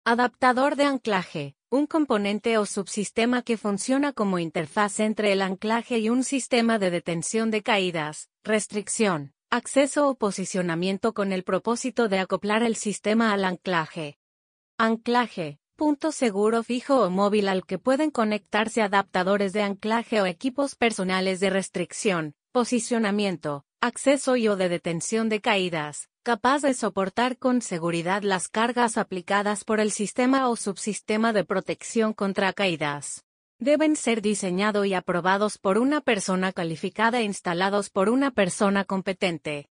Adaptador de anclaje, un componente o subsistema que funciona como interfaz entre el anclaje y un sistema de detención de caídas, restricción, acceso o posicionamiento con el propósito de acoplar el sistema al anclaje. Anclaje, punto seguro fijo o móvil al que pueden conectarse adaptadores de anclaje o equipos personales de restricción, posicionamiento, acceso y o de detención de caídas, capaz de soportar con seguridad las cargas aplicadas por el sistema o subsistema de protección contra caídas. Deben ser diseñados y aprobados por una persona calificada e instalados por una persona competente.